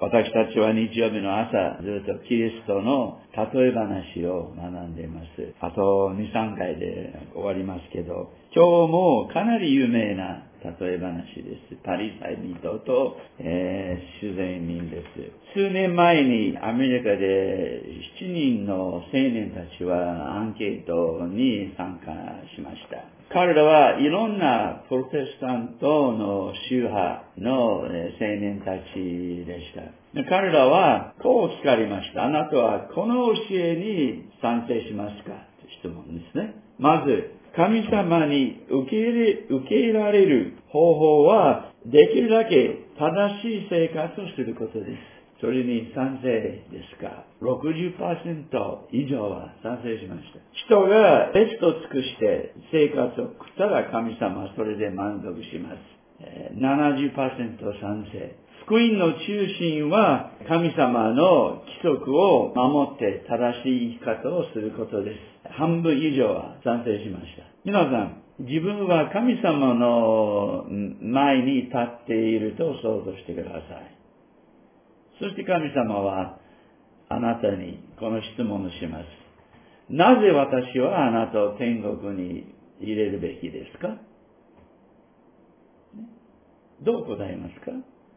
私たちは日曜日の朝、ずっとキリストの例え話を学んでいます。あと2、3回で終わりますけど、今日もかなり有名な例え話です。パリサイ人と、主税人です。数年前にアメリカで7人の青年たちはアンケートに参加しました。彼らはいろんなプロテスタントの宗派の青年たちでした。彼らはこう聞かれました。あなたはこの教えに賛成しますかという質問ですね。まず、神様に受け入れられる方法は、できるだけ正しい生活をすることです。それに賛成ですか？ 60% 以上は賛成しました。人がベストを尽くして生活を送ったら神様はそれで満足します。70% 賛成。福音の中心は神様の規則を守って正しい生き方をすることです。半分以上は賛成しました。皆さん、自分は神様の前に立っていると想像してください。そして神様はあなたにこの質問をします。なぜ私はあなたを天国に入れるべきですか？どう答えますか？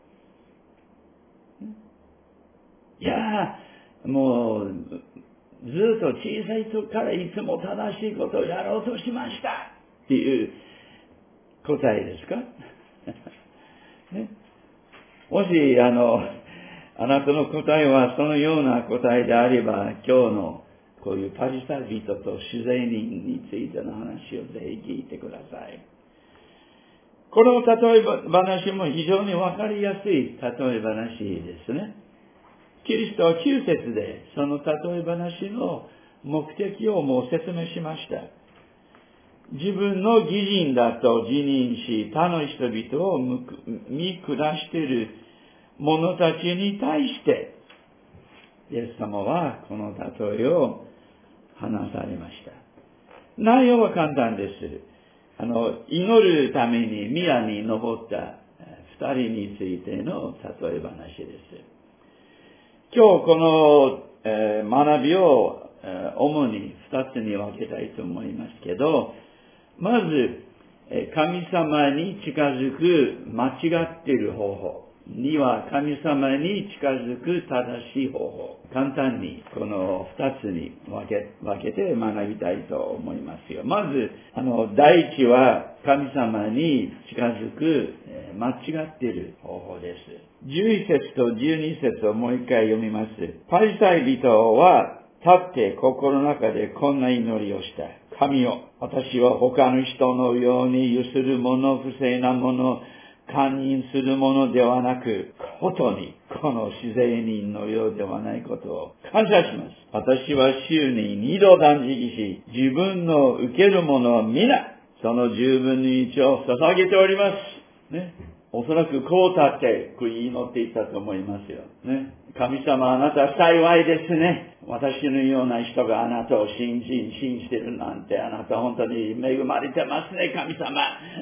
いやもうずっと小さい時からいつも正しいことをやろうとしましたっていう答えですか？ね、もしあなたの答えはそのような答えであれば、今日のこういうパリサイ人と主税人についての話をぜひ聞いてください。この例え話も非常にわかりやすい例え話ですね。キリストは9節でその例え話の目的をもう説明しました。自分の義人だと自認し、他の人々を見下している者たちに対して、イエス様はこの例えを話されました。内容は簡単です。祈るために宮に登った二人についての例え話です。今日この学びを主に二つに分けたいと思いますけど、まず神様に近づく間違っている方法には神様に近づく正しい方法、簡単にこの二つに分けて学びたいと思いますよ。まず第一は神様に近づく間違っている方法です。11節と12節をもう一回読みます。パリサイ人は立って心の中でこんな祈りをした。神よ、私は他の人のようにゆする者、不正な者、勧誘するものではなく、ことにこの主税人のようではないことを感謝します。私は週に2度断食し、自分の受けるものを皆、その10分の1を捧げております。ね。おそらくこう立って祈っていたと思いますよ。ね。神様、あなたは幸いですね。私のような人があなたを信じているなんて、あなた本当に恵まれてますね、神様。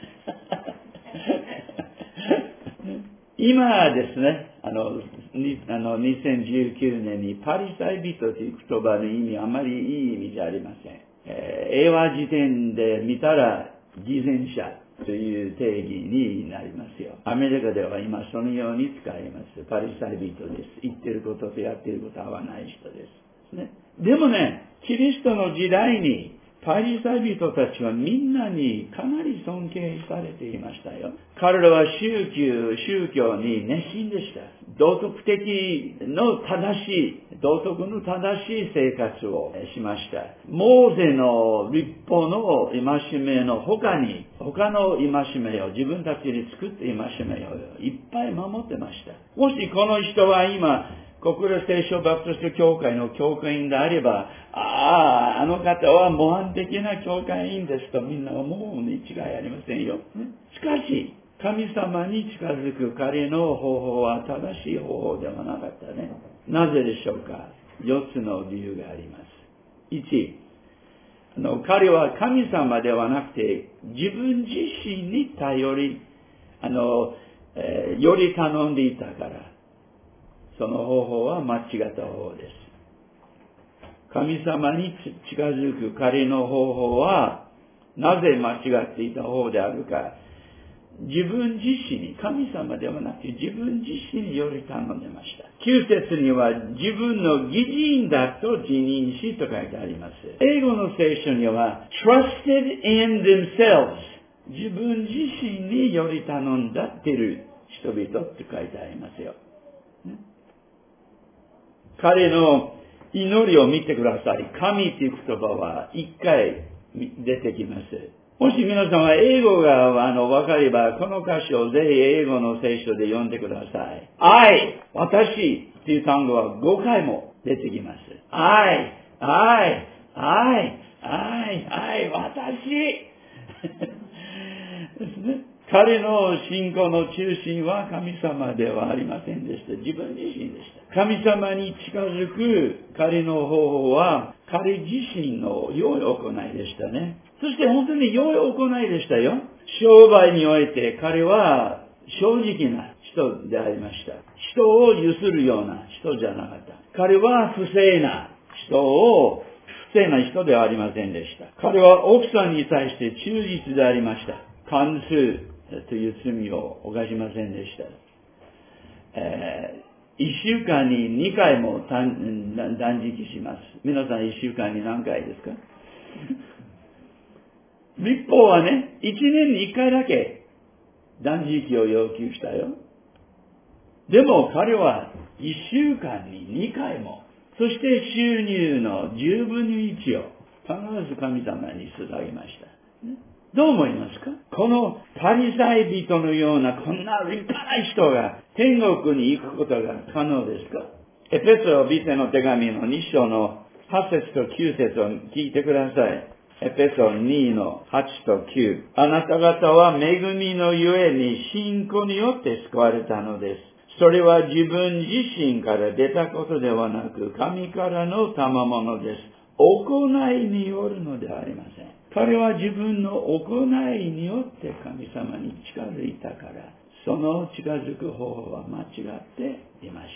今ですね、2019年にパリサイ人という言葉の意味はあまりいい意味じゃありません。英和辞典で見たら偽善者という定義になりますよ。アメリカでは今そのように使います。パリサイ人です。言ってることとやってることは合わない人です。ね。でもね、キリストの時代にパリサイ人たちはみんなにかなり尊敬されていましたよ。彼らは宗教に熱心でした。道徳の正しい生活をしました。モーゼの律法の戒めの他の戒めを自分たちに作って戒めをいっぱい守ってました。もしこの人は今、国領聖書バプテスト教会の教会員であれば、あの方は模範的な教会員ですとみんな思うに違いありませんよ。しかし、神様に近づく彼の方法は正しい方法ではなかったね。なぜでしょうか？4つの理由があります。1、彼は神様ではなくて自分自身に頼り、より頼んでいたから。 その方法は間違った方法です。神様に近づく彼の方法は、なぜ間違っていた方であるか、自分自身に、神様ではなくて自分自身により頼んでました。9節には自分の義人だと自認しと書いてあります。英語の聖書には trusted in themselves 自分自身により頼んだっている人々って書いてありますよ。彼の祈りを見てください。神という言葉は一回出てきます。もし皆さんは英語がわかれば、この箇所をぜひ英語の聖書で読んでください。私という単語は5回も出てきます。私ですね。彼の信仰の中心は神様ではありませんでした。自分自身でした。神様に近づく彼の方法は彼自身の良い行いでしたね。そして本当に良い行いでしたよ。商売において彼は正直な人でありました。人をゆするような人じゃなかった。彼は不正な人ではありませんでした。彼は奥さんに対して忠実でありました。姦数という罪を犯しませんでした。1週間に2回も断食します。皆さん1週間に何回ですか？律法はね、1年に1回だけ断食を要求したよ。でも彼は1週間に2回も、そして収入の10分の1を必ず神様に捧げました。どう思いますか？このパリサイ人のようなこんな立派な人が天国に行くことが可能ですか？エペソビテの手紙の2章の8節と9節を聞いてください。エペソ2の8と9。あなた方は恵みのゆえに信仰によって救われたのです。それは自分自身から出たことではなく、神からの賜物です。行いによるのではありません。彼は自分の行いによって神様に近づいたから、その近づく方法は間違っていました。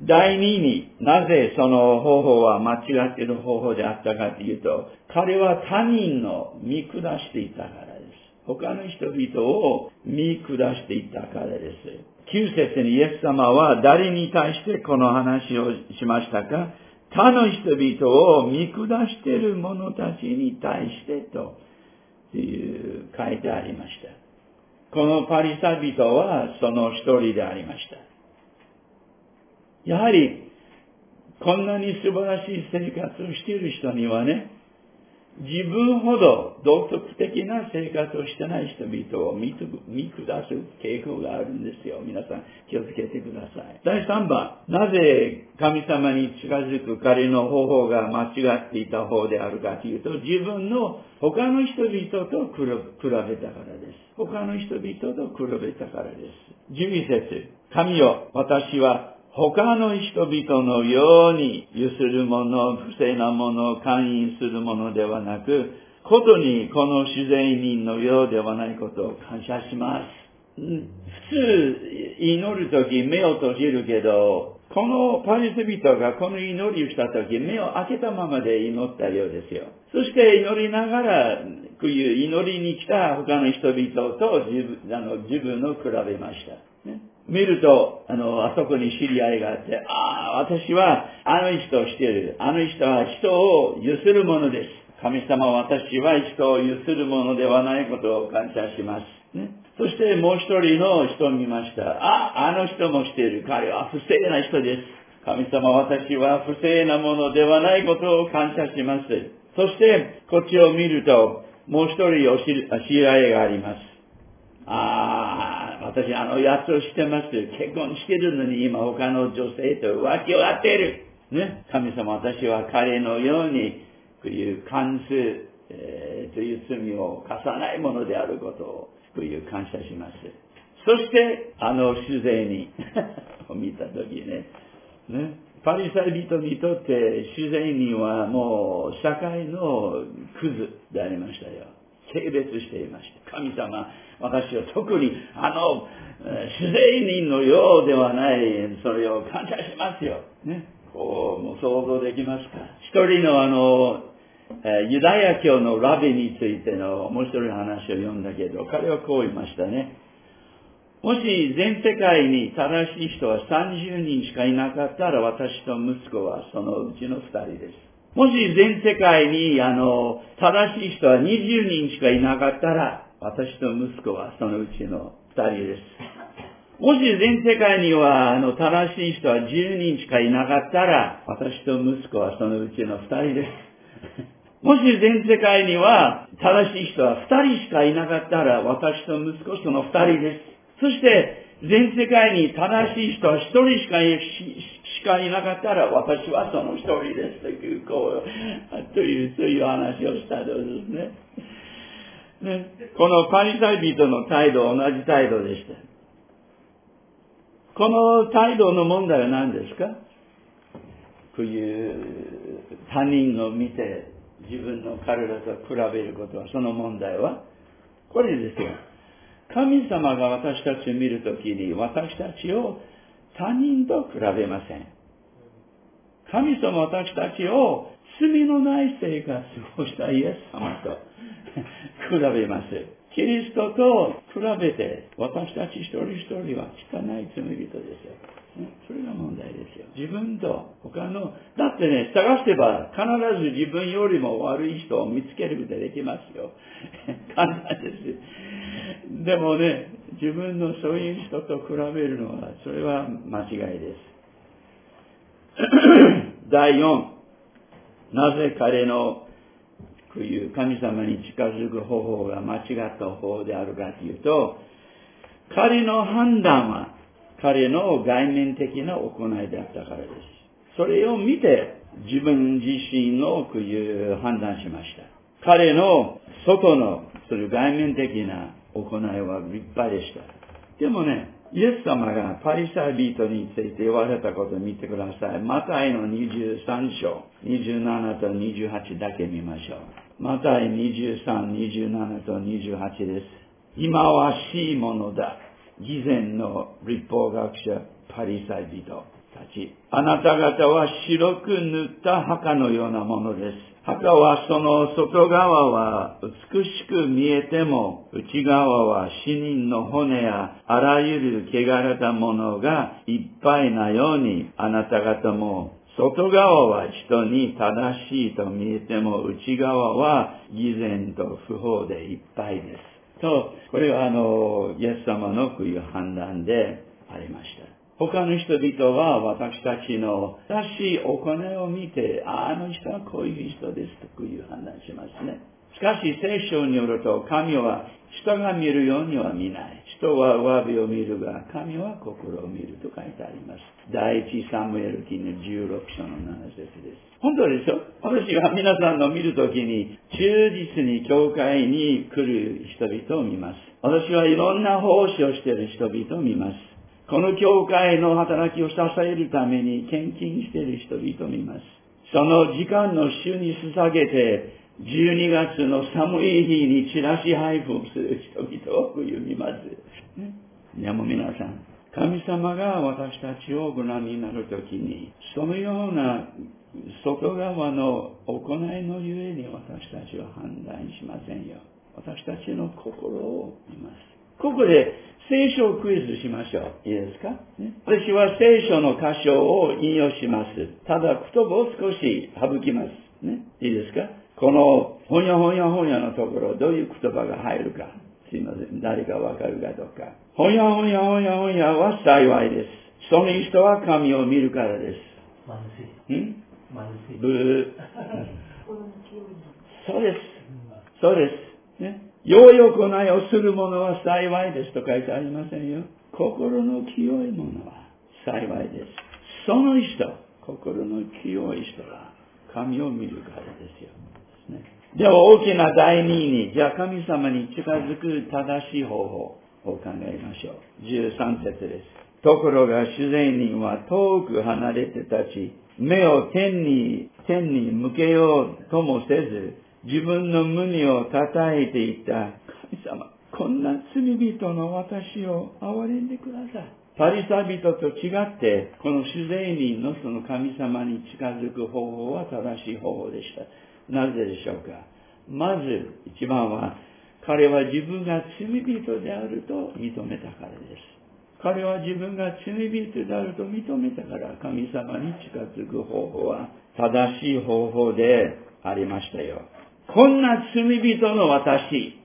第二になぜその方法は間違っている方法であったかというと、彼は他人の見下していたからです。他の人々を見下していたからです。9節にイエス様は誰に対してこの話をしましたか？他の人々を見下している者たちに対してという書いてありました。このパリサイ人はその一人でありました。やはりこんなに素晴らしい生活をしている人にはね、自分ほど道徳的な生活をしてない人々を見下す傾向があるんですよ。皆さん気をつけてください。第3番、なぜ神様に近づく彼の方法が間違っていた方であるかというと、自分の他の人々と比べたからです。他の人々と比べたからです。11節、神よ、私は他の人々のようにゆする者、不正な者、姦淫する者ではなく、ことにこの主税人のようではないことを感謝します。普通、祈るとき目を閉じるけど、このパリサイ人がこの祈りをしたとき、目を開けたままで祈ったようですよ。そして祈りながら、こういう祈りに来た他の人々と自分を比べました。ね、見ると、あそこに知り合いがあって、私はあの人を知っている。あの人は人をゆする者です。神様は私は人をゆする者ではないことを感謝します。ね、そしてもう一人の人を見ました。あの人も知っている。彼は不正な人です。神様は私は不正なものではないことを感謝します。そしてこっちを見ると、もう一人知り合いがあります。私やつをしてます。結婚してるのに今他の女性と浮気をやっている。ね。神様、私は彼のように、こういう姦数、という罪を犯さないものであることを、こういう感謝します。そして、主税人を見たときね。パリサイ人にとって主税人はもう社会のクズでありましたよ。軽蔑していました。神様、私は特に自然人のようではない、それを感謝しますよ。ね。こう、もう想像できますか。一人のユダヤ教のラビについての面白い話を読んだけど、彼はこう言いましたね。もし全世界に正しい人は30人しかいなかったら、私と息子はそのうちの2人です。もし全世界に正しい人は20人しかいなかったら、私と息子はそのうちの2人です。もし全世界には正しい人は10人しかいなかったら、私と息子はそのうちの2人です。もし全世界には正しい人は2人しかいなかったら、私と息子その2人です。そして、全世界に正しい人は1人しかいなかったら、私はその1人ですという、そういう話をしたのですね。このパリサイ人の態度は同じ態度でした。この態度の問題は何ですか？こういう他人を見て自分の彼らと比べることは、その問題はこれですよ。神様が私たちを見るときに、私たちを他人と比べません。神様は私たちを罪のない生活をしたイエス様と比べます。キリストと比べて、私たち一人一人は汚い罪人ですよ。それが問題ですよ。自分と他の、だってね、探せば必ず自分よりも悪い人を見つけることができますよ。簡単です。でもね、自分のそういう人と比べるのは、それは間違いです。第4、なぜ彼のこういう神様に近づく方法が間違った方法であるかというと、彼の判断は彼の外面的な行いであったからです。それを見て自分自身のこういう判断しました。彼の外のそういう外面的な行いは立派でした。でもね、イエス様がパリサイ人について言われたことを見てください。マタイの23章、27と28だけ見ましょう。マタイ23、27と28です。忌まわしいものだ。偽善の律法学者パリサイ人たち。あなた方は白く塗った墓のようなものです。墓はその外側は美しく見えても、内側は死人の骨やあらゆる汚れたものがいっぱいなように、あなた方も外側は人に正しいと見えても、内側は偽善と不法でいっぱいです。と、これはイエス様のこういう判断でありました。他の人々は私たちの正しい行いを見て、あの人はこういう人ですとこういう判断しますね。しかし聖書によると、神は人が見るようには見ない。人は上辺を見るが、神は心を見ると書いてあります。第一サムエル記の16章の7節です。本当ですよ。私は皆さんの見るときに、忠実に教会に来る人々を見ます。私はいろんな奉仕をしている人々を見ます。この教会の働きを支えるために献金している人々を見ます。その時間の主に捧げて、12月の寒い日にチラシ配布する人々を見ます。でも皆さん、神様が私たちをご覧になるときに、そのような外側の行いのゆえに私たちは判断しませんよ。私たちの心を見ます。ここで聖書をクイズしましょう。いいですか、私は聖書の箇所を引用します。ただ言葉を少し省きます。いいですか、このほにゃほにゃほにゃのところ、どういう言葉が入るか。すいません。誰かわかるかどうか。ほにゃほにゃほにゃほにゃは幸いです。その人は神を見るからです。ブー。そうです。そうです。良い行いをする者は幸いですと書いてありませんよ。心の清い者は幸いです。その人、心の清い人は神を見るからですよ。では大きな第二に、じゃあ神様に近づく正しい方法を考えましょう。13節です。ところが主税人は遠く離れて立ち、目を天に向けようともせず、自分の胸を叩いていった。神様、 こんな罪人の私を憐れんでください。パリサイ人と違って、この主税人のその神様に近づく方法は正しい方法でした。なぜでしょうか。まず一番は、彼は自分が罪人であると認めたからです。彼は自分が罪人であると認めたから、神様に近づく方法は正しい方法でありましたよ。こんな罪人の私。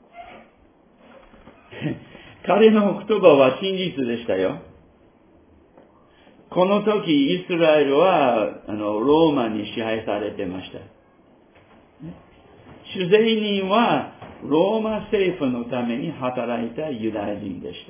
彼の言葉は真実でしたよ。この時、イスラエルはローマに支配されてました。主税人はローマ政府のために働いたユダヤ人でした。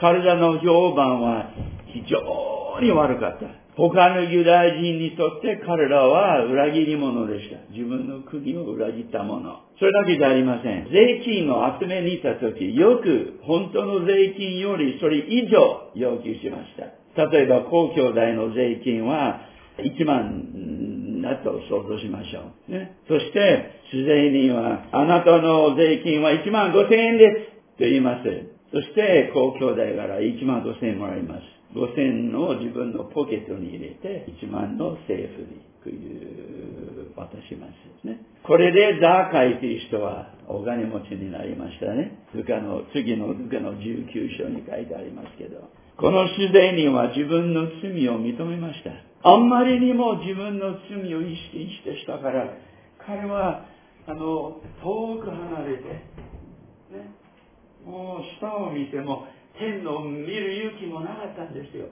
彼らの評判は非常に悪かった。他のユダヤ人にとって彼らは裏切り者でした。自分の国を裏切った者。それだけじゃありません。税金を集めに行ったとき、よく本当の税金よりそれ以上要求しました。例えば、公共代の税金は1万だと想像しましょう。ね、そして、主税人は、あなたの税金は1万5千円ですと言います。そして、公共代から1万5千円もらいます。5千を自分のポケットに入れて、1万の政府に渡しますね。これでザーカイという人はお金持ちになりましたね。次のルカの19章に書いてありますけど、この主税人は自分の罪を認めました。あんまりにも自分の罪を意識してしたから、彼は遠く離れて、ね、もう下を見ても天を見る勇気もなかったんですよ。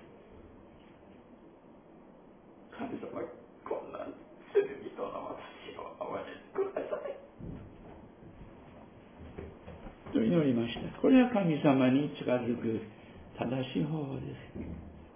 神様、こんな罪人の私を憐れんでくださいと祈りました。これは神様に近づく正しい方法です、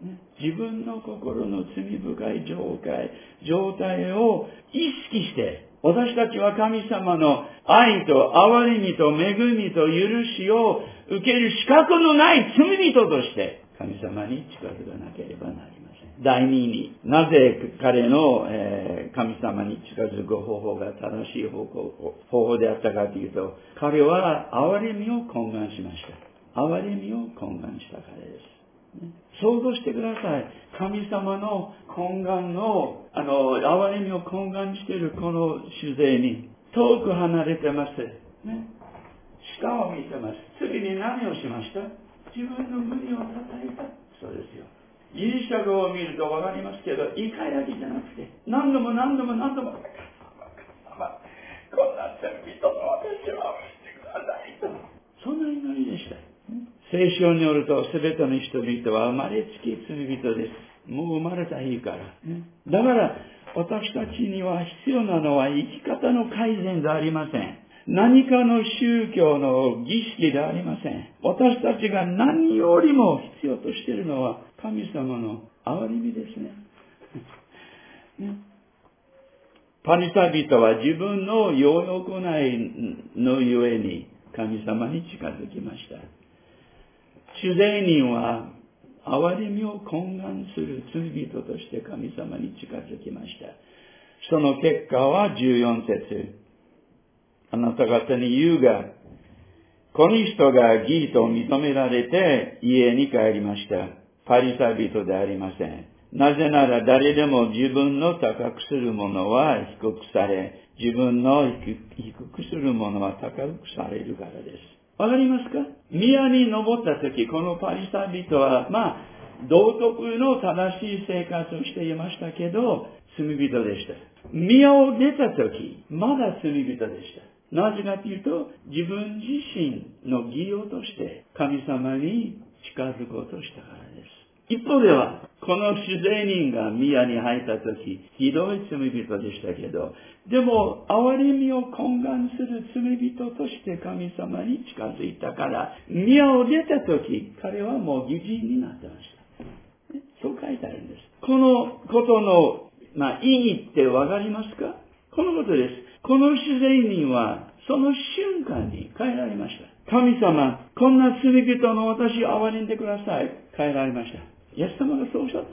ね。自分の心の罪深い状態を意識して、私たちは神様の愛と憐れみと恵みと許しを受ける資格のない罪人として神様に近づかなければなりません。第二に、なぜ彼の、神様に近づく方法が正しい方法であったかというと、彼は憐れみを懇願しました。憐れみを懇願したからです。想像してください。神様の懇願の、憐れみを懇願しているこの主税に遠く離れてます。ね。下を見てます。次に何をしました？自分の胸を叩いた。そうですよ。ギリシャ語を見るとわかりますけど、イカヤギじゃなくて、何度も、こんな罪人の私を愛してくださいと。そんな祈りでした。聖書によると、すべての人々は生まれつき罪人です。もう生まれた日から。だから、私たちには必要なのは生き方の改善でありません。何かの宗教の儀式ではありません。私たちが何よりも必要としているのは神様の憐れみですね。パリサイ人は自分の良い行いのゆえに神様に近づきました。主税人は憐れみを懇願する罪人として神様に近づきました。その結果は14節。あなた方に言うが、この人が義と認められて家に帰りました。パリサイ人でありません。なぜなら誰でも自分の高くするものは低くされ、自分の低くするものは高くされるからです。わかりますか？宮に登った時、このパリサイ人は、道徳の正しい生活をしていましたけど、罪人でした。宮を出た時、まだ罪人でした。なぜかというと、自分自身の義をとして神様に近づこうとしたからです。一方では、この主税人が宮に入った時、ひどい罪人でしたけど、でも、憐れみを懇願する罪人として神様に近づいたから、宮を出た時、彼はもう義人になってました。そう書いてあるんです。このことの、意義ってわかりますか？このことです。この主税人は、その瞬間に変えられました。神様、こんな罪人の私を憐れんでください。変えられました。イエス様がそうおっしゃったよ。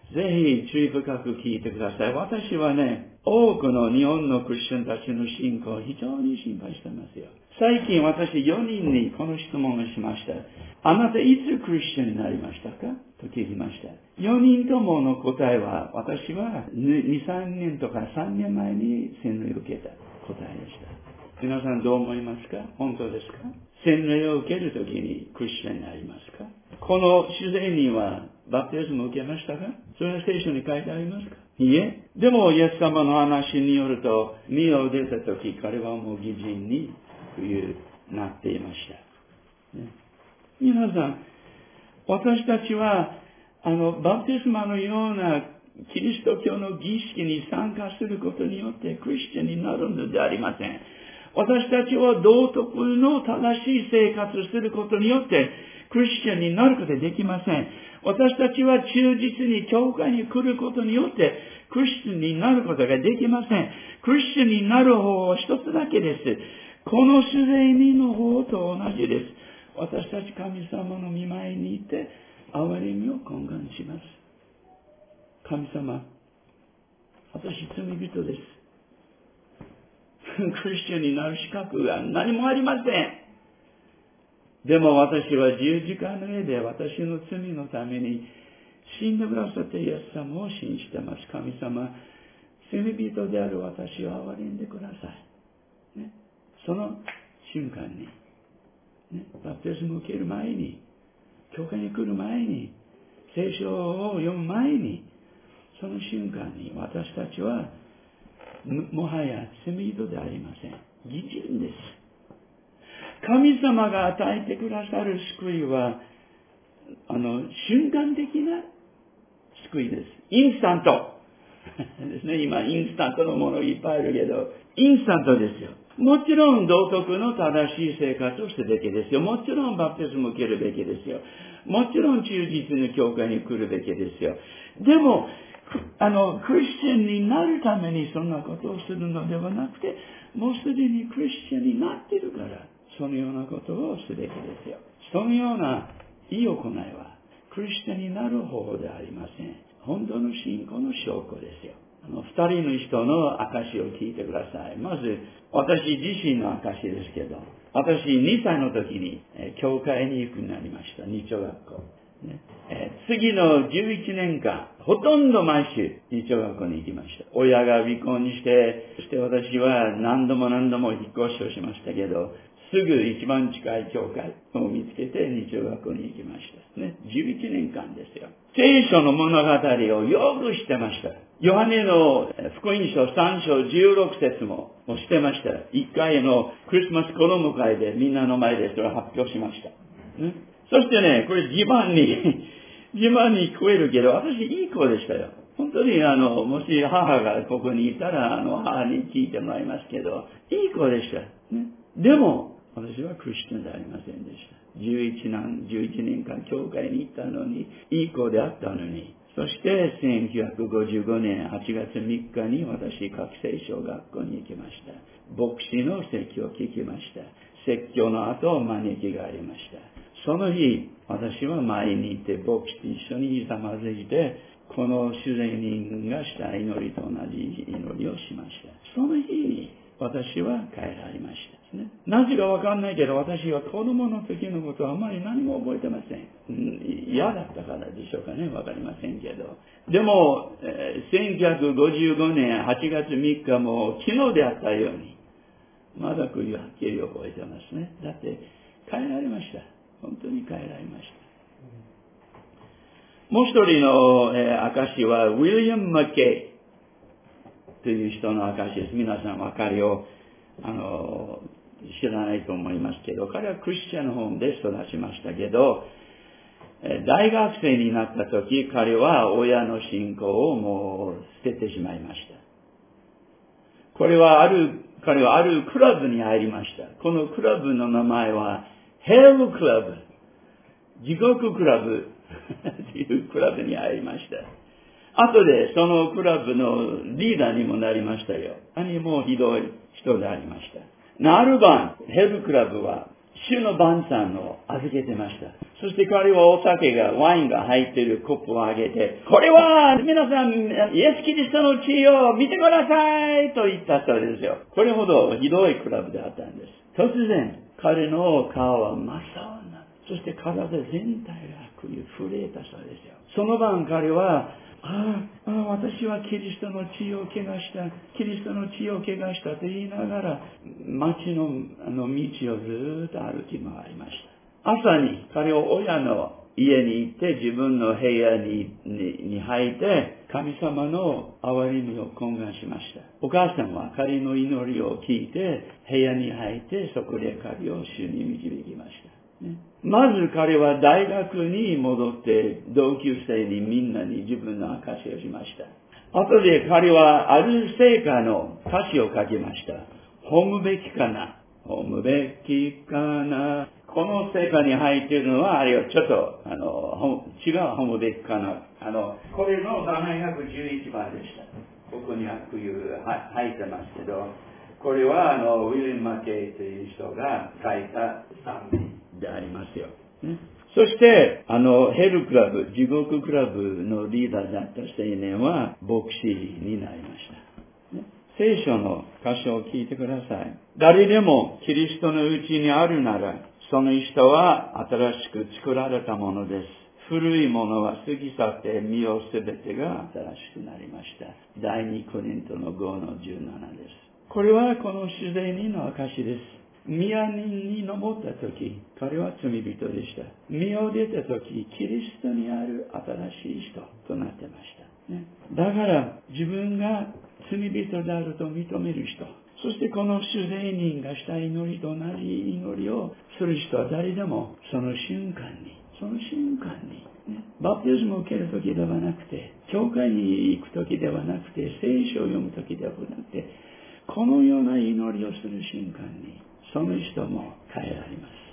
ぜひ注意深く聞いてください。私はね、多くの日本のクリスチャンたちの信仰を非常に心配してますよ。最近私4人にこの質問をしました。あなたいつクリスチャンになりましたかと聞きました。4人ともの答えは、私は2、3年とか3年前に洗礼を受けた答えでした。皆さんどう思いますか？本当ですか？洗礼を受けるときにクリスチャンになりますか？この主税人はバプテスマを受けましたか？それは聖書に書いてありますか？いいえ。でもイエス様の話によると、身を出たとき彼はもう義人になっていました。ね、皆さん、私たちはバプテスマのようなキリスト教の儀式に参加することによってクリスチャンになるのではありません。私たちは道徳の正しい生活をすることによってクリスチャンになることができません。私たちは忠実に教会に来ることによってクリスチャンになることができません。クリスチャンになる方は一つだけです。この主税人の方と同じです。私たち神様の御前にいて憐れみを懇願します。神様、私罪人です。クリスチャンになる資格が何もありません。でも私は十字架の上で私の罪のために死んでくださったイエス様を信じてます。神様、罪人である私を憐れんでください。ね、その瞬間に、ね、バプテスマを受ける前に、教会に来る前に、聖書を読む前に、その瞬間に私たちはもはや罪人でありません。義人です。神様が与えてくださる救いは、瞬間的な救いです。インスタント。ですね。今、インスタントのものいっぱいあるけど、インスタントですよ。もちろん道徳の正しい生活をするべきですよ。もちろんバプテスマを受けるべきですよ。もちろん忠実に教会に来るべきですよ。でも、クリスチャンになるためにそんなことをするのではなくて、もうすでにクリスチャンになっているから、そのようなことをすべきですよ。そのようないい行いは、クリスチャンになる方法ではありません。本当の信仰の証拠ですよ。二人の人の証を聞いてください。まず、私自身の証ですけど、私2歳の時に、教会に行くようになりました。日曜学校。ね、次の11年間、ほとんど毎週日曜学校に行きました。親が離婚して、そして私は何度も引っ越しをしましたけど、すぐ一番近い教会を見つけて日曜学校に行きました。ね、11年間ですよ。聖書の物語をよく知ってました。ヨハネの福音書3章16節もしてました。1回のクリスマス子供会でみんなの前でそれを発表しました。ね、そしてね、これ自慢に聞こえるけど、私いい子でしたよ。本当にもし母がここにいたら、母に聞いてもらいますけど、いい子でした。ね、でも、私はクリスチャンではありませんでした。11年間教会に行ったのに、いい子であったのに、そして1955年8月3日に私、各聖小学校に行きました。牧師の説教を聞きました。説教の後、招きがありました。その日、私は前にいて、牧師と一緒にひざまずいて、この主税人がした祈りと同じ祈りをしました。その日に、私は帰られましたね。なぜかわかんないけど、私は子供の時のことはあまり何も覚えてません。嫌だったからでしょうかね、わかりませんけど。でも、1955年8月3日も昨日であったように、まだこういうはっきり覚えてますね。だって帰られました。本当に帰られました。もう一人の、証はウィリアム・マッケイという人の証です。皆さんは彼を知らないと思いますけど、彼はクリスチャンのホームで育ちましたけど、大学生になった時、彼は親の信仰をもう捨ててしまいました。彼はあるクラブに入りました。このクラブの名前はヘルクラブ、地獄クラブというクラブに入りました。後でそのクラブのリーダーにもなりましたよ。もうひどい人でありました。ある晩、ヘルクラブは主の晩餐を預けてました。そして彼はお酒が、ワインが入っているコップをあげて、これは皆さん、イエス・キリストの血を見てくださいと言ったそうですよ。これほどひどいクラブであったんです。突然、彼の顔は真っ青になる。そして体全体が震えたそうですよ。その晩彼は、私はキリストの血を汚した、キリストの血を汚したと言いながら、街の道をずっと歩き回りました。朝に彼は親の家に行って自分の部屋に入って神様の憐れみを懇願しました。お母さんは彼の祈りを聞いて部屋に入ってそこで彼を主に導きました。まず彼は大学に戻って同級生にみんなに自分の証しをしました。後で彼はある聖歌の歌詞を書きました。褒むべきかな、褒むべきかな。この聖歌に入っているのは、あれはちょっと違う褒むべきかな。これの711番でした。ここに入ってますけど、これはウィリアム・マケイという人が書いた賛美でありますよ。そして、ヘルクラブ、地獄クラブのリーダーだった青年は牧師になりました。聖書の箇所を聞いてください。誰でもキリストのうちにあるなら、その人は新しく作られたものです。古いものは過ぎ去って身をすべてが新しくなりました。第2コリントの5の17です。これはこの主税人の証です。宮人に登った時、彼は罪人でした。身を出た時、キリストにある新しい人となってました。だから自分が罪人であると認める人、そしてこの主税人がした祈りと同じ祈りをする人は誰でもその瞬間に、バプテスマを受ける時ではなくて、教会に行く時ではなくて、聖書を読む時ではなくて、このような祈りをする瞬間に、その人も変えられます。